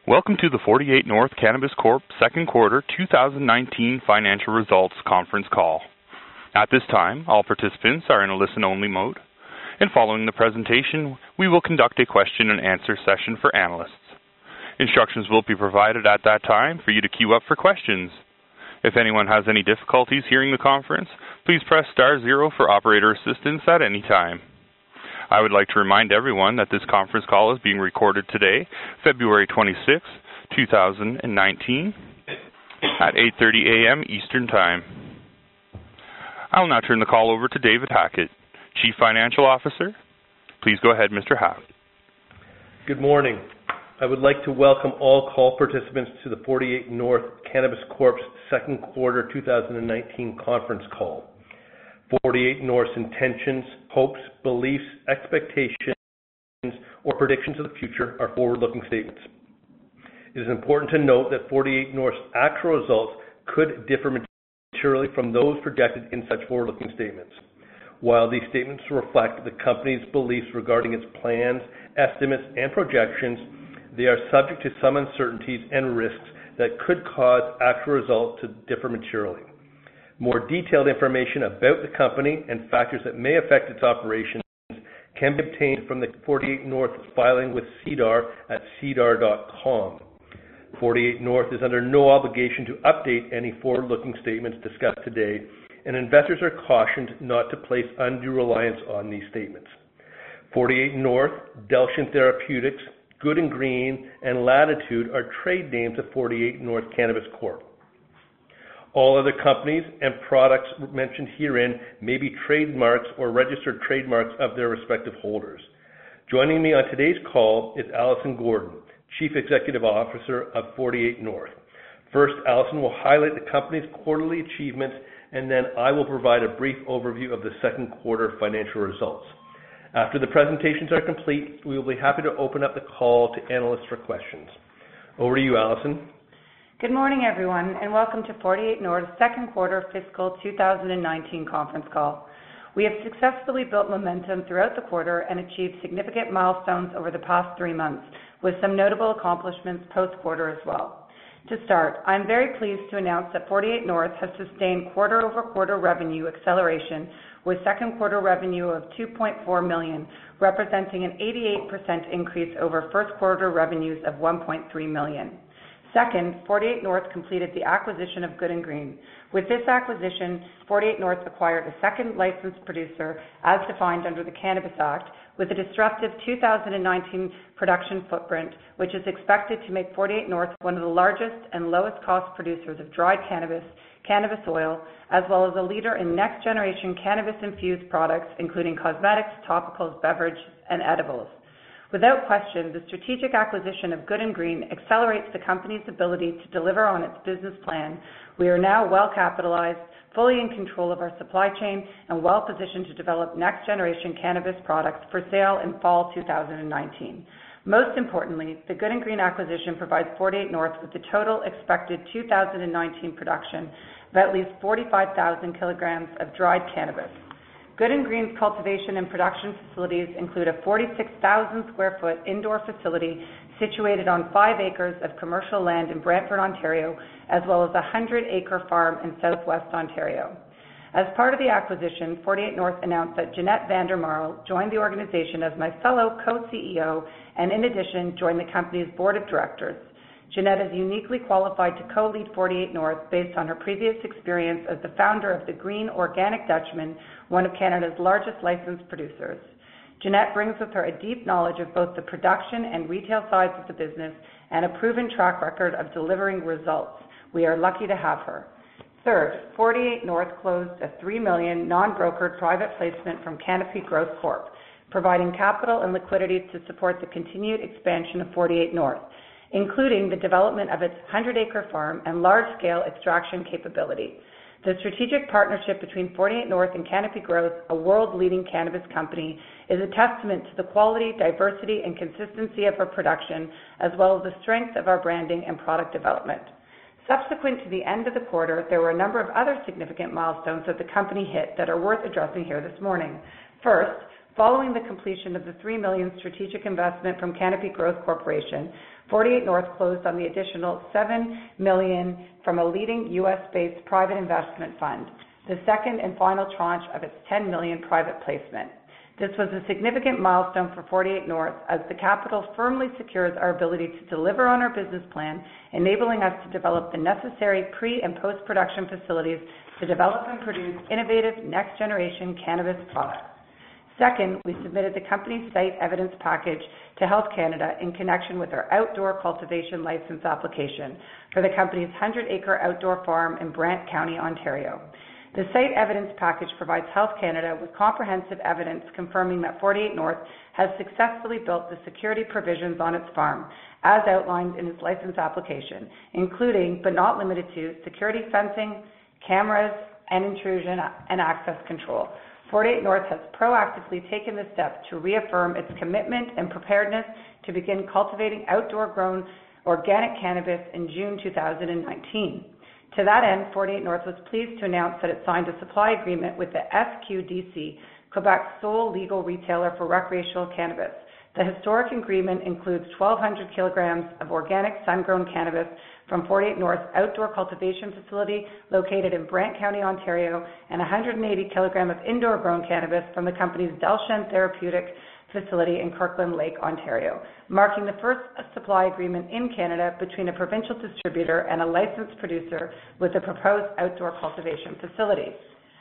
Welcome to the 48 North Cannabis Corp. Second Quarter 2019 Financial Results Conference Call. At this time, all participants are in a listen-only mode, and following the presentation, we will conduct a question-and-answer session for analysts. Instructions will be provided at that time for you to queue up for questions. If anyone has any difficulties hearing the conference, please press *0 for operator assistance at any time. I would like to remind everyone that this conference call is being recorded today, February 26, 2019, at 8:30 a.m. Eastern Time. I will now turn the call over to David Hackett, Chief Financial Officer. Please go ahead, Mr. Hackett. Good morning. I would like to welcome all call participants to the 48 North Cannabis Corp.'s Second Quarter 2019 conference call. 48 North's intentions, hopes, beliefs, expectations, or predictions of the future are forward-looking statements. It is important to note that 48 North's actual results could differ materially from those projected in such forward-looking statements. While these statements reflect the company's beliefs regarding its plans, estimates, and projections, they are subject to some uncertainties and risks that could cause actual results to differ materially. More detailed information about the company and factors that may affect its operations can be obtained from the 48 North filing with SEDAR at sedar.com. 48 North is under no obligation to update any forward-looking statements discussed today, and investors are cautioned not to place undue reliance on these statements. 48 North, Delshin Therapeutics, Good and Green, and Latitude are trade names of 48 North Cannabis Corp. All other companies and products mentioned herein may be trademarks or registered trademarks of their respective holders. Joining me on today's call is Alison Gordon, Chief Executive Officer of 48 North. First, Alison will highlight the company's quarterly achievements, and then I will provide a brief overview of the second quarter financial results. After the presentations are complete, we will be happy to open up the call to analysts for questions. Over to you, Alison. Good morning, everyone, and welcome to 48 North's second quarter fiscal 2019 conference call. We have successfully built momentum throughout the quarter and achieved significant milestones over the past 3 months, with some notable accomplishments post-quarter as well. To start, I'm very pleased to announce that 48 North has sustained quarter-over-quarter revenue acceleration, with second quarter revenue of $2.4 million, representing an 88% increase over first quarter revenues of $1.3 million. Second, 48 North completed the acquisition of Good and Green. With this acquisition, 48 North acquired a second licensed producer as defined under the Cannabis Act, with a disruptive 2019 production footprint, which is expected to make 48 North one of the largest and lowest cost producers of dried cannabis, cannabis oil, as well as a leader in next generation cannabis-infused products, including cosmetics, topicals, beverages, and edibles. Without question, the strategic acquisition of Good and Green accelerates the company's ability to deliver on its business plan. We are now well capitalized, fully in control of our supply chain, and well positioned to develop next generation cannabis products for sale in fall 2019. Most importantly, the Good and Green acquisition provides 48 North with the total expected 2019 production of at least 45,000 kilograms of dried cannabis. Good and Green's cultivation and production facilities include a 46,000 square foot indoor facility situated on 5 acres of commercial land in Brantford, Ontario, as well as a 100-acre farm in southwest Ontario. As part of the acquisition, 48 North announced that Jeanette Vandermarle joined the organization as my fellow co-CEO and in addition joined the company's board of directors. Jeanette is uniquely qualified to co-lead 48 North based on her previous experience as the founder of the Green Organic Dutchman, one of Canada's largest licensed producers. Jeanette brings with her a deep knowledge of both the production and retail sides of the business and a proven track record of delivering results. We are lucky to have her. Third, 48 North closed a $3 million non-brokered private placement from Canopy Growth Corp., providing capital and liquidity to support the continued expansion of 48 North, including the development of its 100-acre farm and large-scale extraction capability. The strategic partnership between 48 North and Canopy Growth, a world-leading cannabis company, is a testament to the quality, diversity, and consistency of our production, as well as the strength of our branding and product development. Subsequent to the end of the quarter, there were a number of other significant milestones that the company hit that are worth addressing here this morning. First, following the completion of the $3 million strategic investment from Canopy Growth Corporation, 48 North closed on the additional $7 million from a leading U.S.-based private investment fund, the second and final tranche of its $10 million private placement. This was a significant milestone for 48 North as the capital firmly secures our ability to deliver on our business plan, enabling us to develop the necessary pre- and post-production facilities to develop and produce innovative next-generation cannabis products. Second, we submitted the company's site evidence package to Health Canada in connection with our outdoor cultivation license application for the company's 100-acre outdoor farm in Brant County, Ontario. The site evidence package provides Health Canada with comprehensive evidence confirming that 48 North has successfully built the security provisions on its farm, as outlined in its license application, including, but not limited to, security fencing, cameras, and intrusion and access control. 48 North has proactively taken the step to reaffirm its commitment and preparedness to begin cultivating outdoor-grown organic cannabis in June 2019. To that end, 48 North was pleased to announce that it signed a supply agreement with the SQDC, Quebec's sole legal retailer for recreational cannabis. The historic agreement includes 1,200 kilograms of organic sun-grown cannabis from 48 North's outdoor cultivation facility located in Brant County, Ontario, and 180 kilograms of indoor-grown cannabis from the company's Delshen Therapeutic facility in Kirkland Lake, Ontario, marking the first supply agreement in Canada between a provincial distributor and a licensed producer with a proposed outdoor cultivation facility.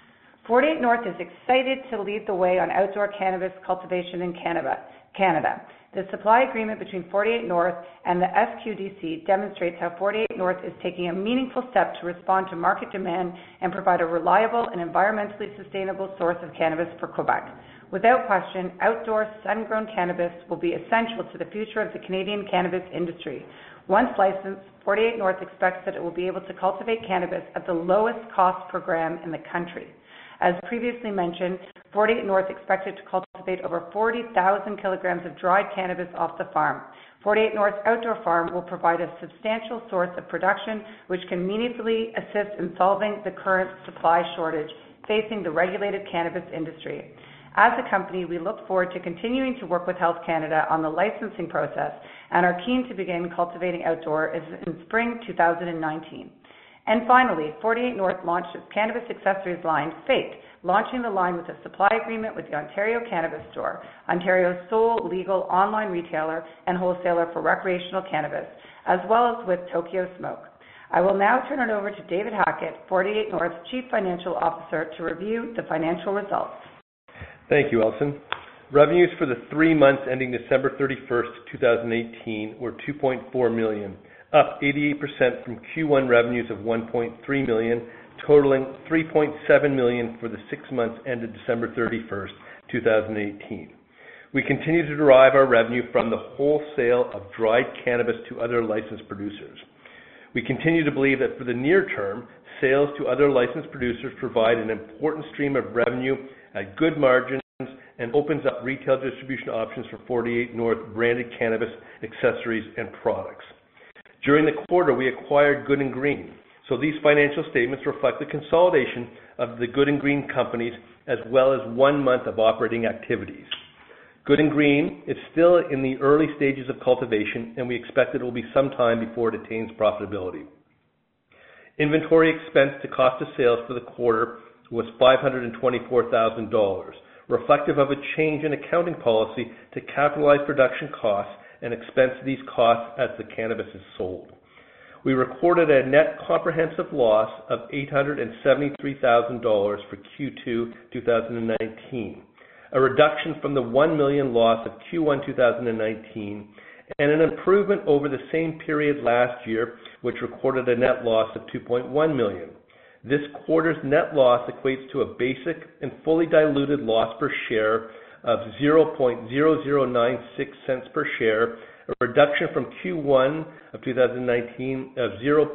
48 North is excited to lead the way on outdoor cannabis cultivation in Canada. The supply agreement between 48 North and the SQDC demonstrates how 48 North is taking a meaningful step to respond to market demand and provide a reliable and environmentally sustainable source of cannabis for Quebec. Without question, outdoor sun-grown cannabis will be essential to the future of the Canadian cannabis industry. Once licensed, 48 North expects that it will be able to cultivate cannabis at the lowest cost per gram in the country. As previously mentioned, 48 North expected to cultivate over 40,000 kilograms of dried cannabis off the farm. 48 North's outdoor farm will provide a substantial source of production which can meaningfully assist in solving the current supply shortage facing the regulated cannabis industry. As a company, we look forward to continuing to work with Health Canada on the licensing process and are keen to begin cultivating outdoor in spring 2019. And finally, 48 North launched its cannabis accessories line, Fate, launching the line with a supply agreement with the Ontario Cannabis Store, Ontario's sole legal online retailer and wholesaler for recreational cannabis, as well as with Tokyo Smoke. I will now turn it over to David Hackett, 48 North's Chief Financial Officer, to review the financial results. Thank you, Elson. Revenues for the 3 months ending December 31st, 2018 were $2.4 million, up 88% from Q1 revenues of $1.3 million, totaling $3.7 million for the 6 months ended December 31st, 2018. We continue to derive our revenue from the wholesale of dried cannabis to other licensed producers. We continue to believe that for the near term, sales to other licensed producers provide an important stream of revenue at good margins and opens up retail distribution options for 48 North branded cannabis accessories and products. During the quarter, we acquired Good & Green, so these financial statements reflect the consolidation of the Good & Green companies as well as 1 month of operating activities. Good & Green is still in the early stages of cultivation, and we expect it will be some time before it attains profitability. Inventory expense to cost of sales for the quarter was $524,000, reflective of a change in accounting policy to capitalize production costs and expense these costs as the cannabis is sold. We recorded a net comprehensive loss of $873,000 for Q2 2019, a reduction from the $1 million loss of Q1 2019, and an improvement over the same period last year, which recorded a net loss of $2.1 million. This quarter's net loss equates to a basic and fully diluted loss per share of 0.0096 per share, a reduction from Q1 of 2019 of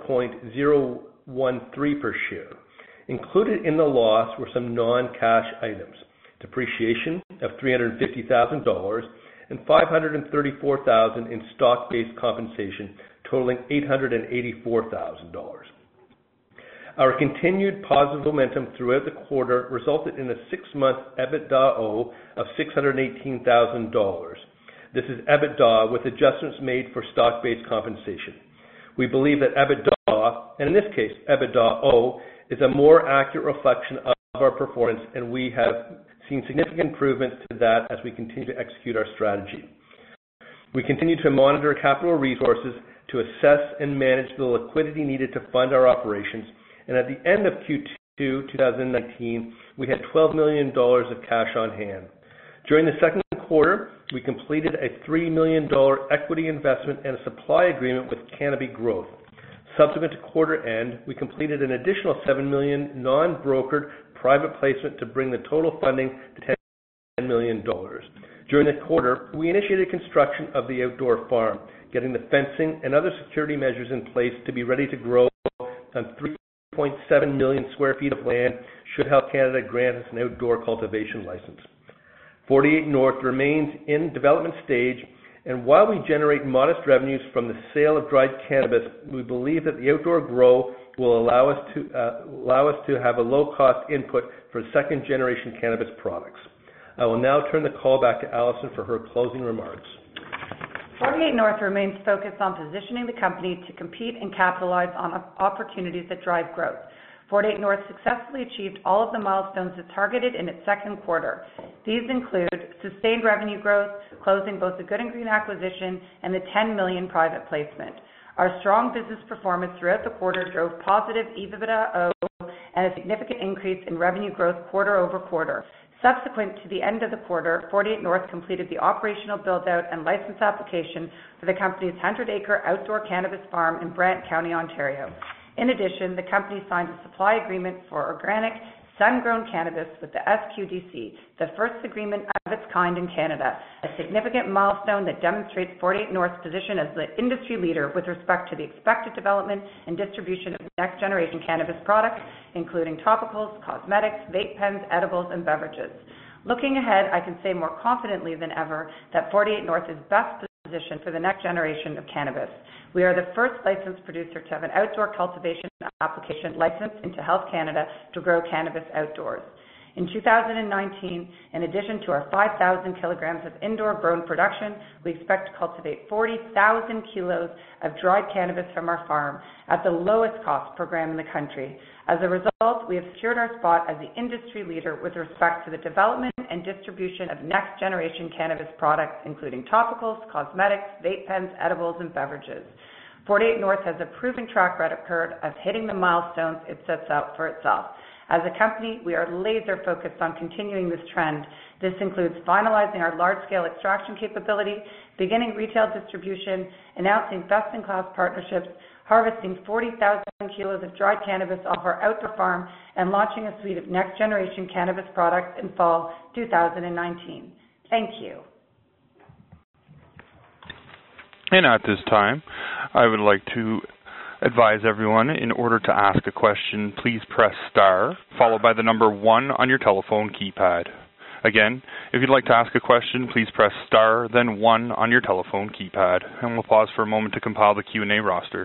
0.013 per share. Included in the loss were some non-cash items: depreciation of $350,000 and $534,000 in stock-based compensation, totaling $884,000. Our continued positive momentum throughout the quarter resulted in a 6-month EBITDA of $618,000. This is EBITDA with adjustments made for stock-based compensation. We believe that EBITDA, and in this case, EBITDA-O, is a more accurate reflection of our performance, and we have seen significant improvements to that as we continue to execute our strategy. We continue to monitor capital resources to assess and manage the liquidity needed to fund our operations, and at the end of Q2 2019, we had $12 million of cash on hand. During the second quarter, we completed a $3 million equity investment and a supply agreement with Canopy Growth. Subsequent to quarter end, we completed an additional $7 million non-brokered private placement to bring the total funding to $10 million. During the quarter, we initiated construction of the outdoor farm, getting the fencing and other security measures in place to be ready to grow on 3.7 million square feet of land should Health Canada grant us an outdoor cultivation license. 48 North remains in development stage, and while we generate modest revenues from the sale of dried cannabis, we believe that the outdoor grow will allow us to have a low-cost input for second-generation cannabis products. I will now turn the call back to Allison for her closing remarks. 48 North remains focused on positioning the company to compete and capitalize on opportunities that drive growth. 48 North successfully achieved all of the milestones it targeted in its second quarter. These include sustained revenue growth, closing both the Good & Green acquisition and the $10 million private placement. Our strong business performance throughout the quarter drove positive EBITDA and a significant increase in revenue growth quarter over quarter. Subsequent to the end of the quarter, 48 North completed the operational build-out and license application for the company's 100-acre outdoor cannabis farm in Brant County, Ontario. In addition, the company signed a supply agreement for organic, sun-grown cannabis with the SQDC, the first agreement of its kind in Canada, a significant milestone that demonstrates 48 North's position as the industry leader with respect to the expected development and distribution of next-generation cannabis products, including topicals, cosmetics, vape pens, edibles, and beverages. Looking ahead, I can say more confidently than ever that 48 North is best positioned for the next generation of cannabis. We are the first licensed producer to have an outdoor cultivation application licensed into Health Canada to grow cannabis outdoors. In 2019, in addition to our 5,000 kilograms of indoor grown production, we expect to cultivate 40,000 kilos of dried cannabis from our farm at the lowest cost per gram in the country. As a result, we have secured our spot as the industry leader with respect to the development and distribution of next-generation cannabis products, including topicals, cosmetics, vape pens, edibles, and beverages. 48 North has a proven track record of hitting the milestones it sets out for itself. As a company, we are laser-focused on continuing this trend. This includes finalizing our large-scale extraction capability, beginning retail distribution, announcing best-in-class partnerships, harvesting 40,000 kilos of dried cannabis off our outdoor farm, and launching a suite of next-generation cannabis products in fall 2019. Thank you. And at this time, I would like to advise everyone, in order to ask a question, please press star, followed by the number 1 on your telephone keypad. Again, if you'd like to ask a question, please press star, then 1 on your telephone keypad. And we'll pause for a moment to compile the Q&A roster.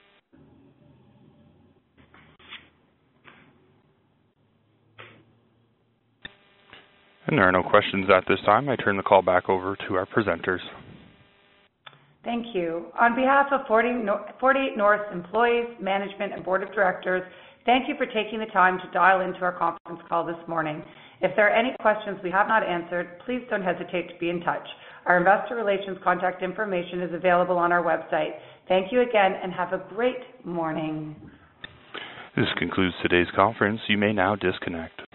And there are no questions at this time. I turn the call back over to our presenters. Thank you. On behalf of 48 North's employees, management, and board of directors, thank you for taking the time to dial into our conference call this morning. If there are any questions we have not answered, please don't hesitate to be in touch. Our investor relations contact information is available on our website. Thank you again, and have a great morning. This concludes today's conference. You may now disconnect.